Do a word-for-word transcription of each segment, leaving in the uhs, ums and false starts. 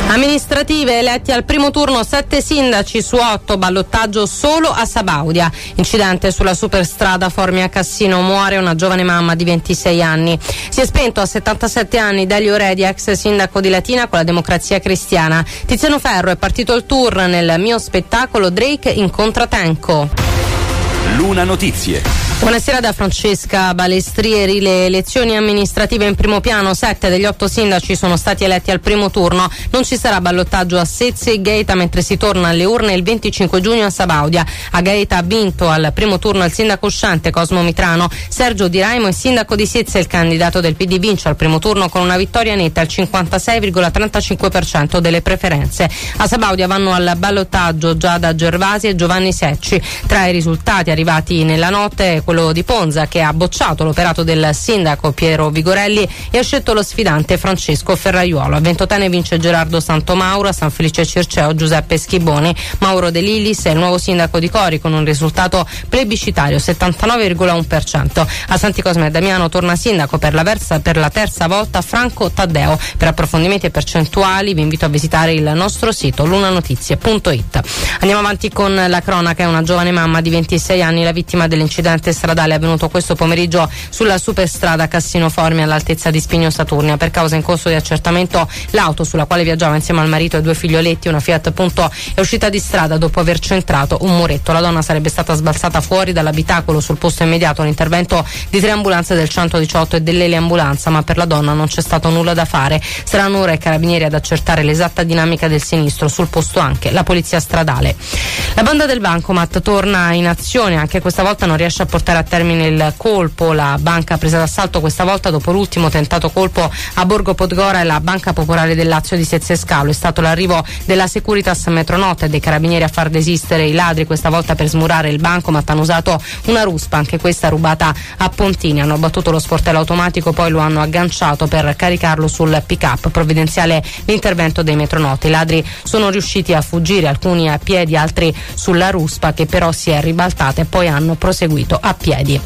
Amministrative, eletti al primo turno sette sindaci su otto, ballottaggio solo a Sabaudia. Incidente sulla superstrada Formia Cassino, muore una giovane mamma di ventisei anni. Si è spento a settantasette anni Delio Redi, ex sindaco di Latina con la Democrazia Cristiana. Tiziano Ferro è partito il tour nel mio spettacolo Drake incontra Tenco. Luna Notizie. Buonasera da Francesca Balestrieri. Le elezioni amministrative in primo piano, sette degli otto sindaci sono stati eletti al primo turno. Non ci sarà ballottaggio a Sezze e Gaeta, mentre si torna alle urne il venticinque giugno a Sabaudia. A Gaeta ha vinto al primo turno il sindaco uscente Cosmo Mitrano. Sergio Di Raimo è sindaco di Sezze, il candidato del P D vince al primo turno con una vittoria netta al cinquantasei virgola trentacinque per cento delle preferenze. A Sabaudia vanno al ballottaggio Giada Gervasi e Giovanni Secci. Tra i risultati arrivati nella notte, quello di Ponza, che ha bocciato l'operato del sindaco Piero Vigorelli e ha scelto lo sfidante Francesco Ferraiuolo. A Ventotene vince Gerardo Santomauro, a San Felice Circeo Giuseppe Schiboni. Mauro De Lilis è il nuovo sindaco di Cori con un risultato plebiscitario settantanove virgola uno per cento. A Santi Cosme e Damiano torna sindaco per la, versa, per la terza volta Franco Taddeo. Per approfondimenti e percentuali vi invito a visitare il nostro sito lunanotizie punto it. Andiamo avanti con la cronaca. È una giovane mamma di ventisei anni la vittima dell'incidente stradale avvenuto questo pomeriggio sulla superstrada Cassino Formia all'altezza di Spigno Saturnia. Per causa in corso di accertamento, l'auto sulla quale viaggiava insieme al marito e due figlioletti, una Fiat Punto, è uscita di strada dopo aver centrato un muretto. La donna sarebbe stata sbalzata fuori dall'abitacolo. Sul posto immediato l'intervento di tre ambulanze del centodiciotto e dell'eliambulanza, ma per la donna non c'è stato nulla da fare. Saranno ora i carabinieri ad accertare l'esatta dinamica del sinistro. Sul posto anche la polizia stradale. La banda del Bancomat torna in azione, anche questa volta non riesce a portare a termine il colpo. La banca presa d'assalto questa volta dopo l'ultimo tentato colpo a Borgo Podgora e la Banca Popolare del Lazio di Sezze Scalo. È stato l'arrivo della Securitas Metronotte e dei carabinieri a far desistere i ladri. Questa volta per smurare il Bancomat hanno usato una ruspa, anche questa rubata a Pontini. Hanno abbattuto lo sportello automatico, poi lo hanno agganciato per caricarlo sul pick-up. Provvidenziale l'intervento dei Metronotte. I ladri sono riusciti a fuggire, alcuni a piedi, altri sulla ruspa, che però si è ribaltata, e poi hanno proseguito a piedi.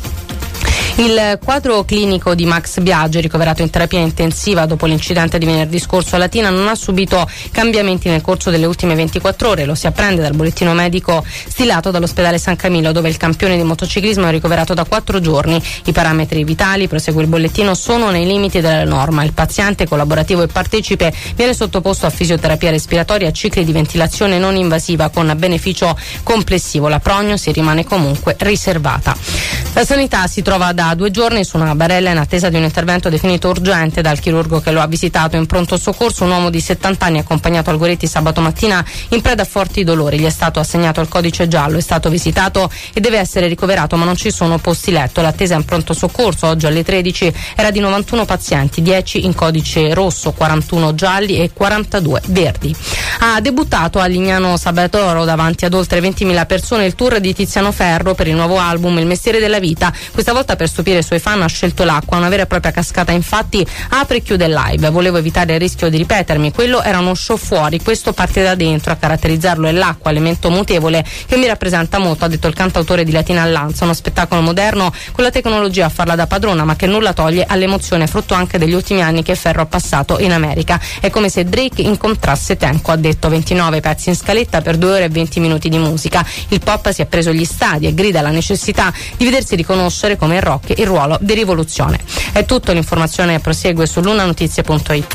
Il quadro clinico di Max Biaggi, ricoverato in terapia intensiva dopo l'incidente di venerdì scorso a Latina, non ha subito cambiamenti nel corso delle ultime ventiquattro ore. Lo si apprende dal bollettino medico stilato dall'ospedale San Camillo, dove il campione di motociclismo è ricoverato da quattro giorni. I parametri vitali, prosegue il bollettino, sono nei limiti della norma. Il paziente, collaborativo e partecipe, viene sottoposto a fisioterapia respiratoria e cicli di ventilazione non invasiva con beneficio complessivo. La prognosi rimane comunque riservata. La sanità si trova da due giorni su una barella in attesa di un intervento definito urgente dal chirurgo che lo ha visitato in pronto soccorso. Un uomo di settanta anni accompagnato al Goretti sabato mattina in preda a forti dolori. Gli è stato assegnato il codice giallo, è stato visitato e deve essere ricoverato, ma non ci sono posti letto. L'attesa in pronto soccorso oggi alle tredici era di novantuno pazienti, dieci in codice rosso, quarantuno gialli e quarantadue verdi. Ha debuttato a Lignano Sabatoro davanti ad oltre ventimila persone il tour di Tiziano Ferro per il nuovo album Il mestiere della vita. Questa volta per stupire i suoi fan ha scelto l'acqua, una vera e propria cascata. Infatti apre e chiude il live. Volevo evitare il rischio di ripetermi, quello era uno show fuori, questo parte da dentro. A caratterizzarlo è l'acqua, elemento mutevole che mi rappresenta molto, ha detto il cantautore di Latina Allanza. Uno spettacolo moderno con la tecnologia a farla da padrona, ma che nulla toglie all'emozione, frutto anche degli ultimi anni che Ferro ha passato in America. È come se Drake incontrasse Tenco, ha detto. ventinove pezzi in scaletta per due ore e venti minuti di musica. Il pop si è preso gli stadi e grida la necessità di vedersi riconoscere come il rock il ruolo di rivoluzione. È tutto, l'informazione prosegue su lunanotizie punto it.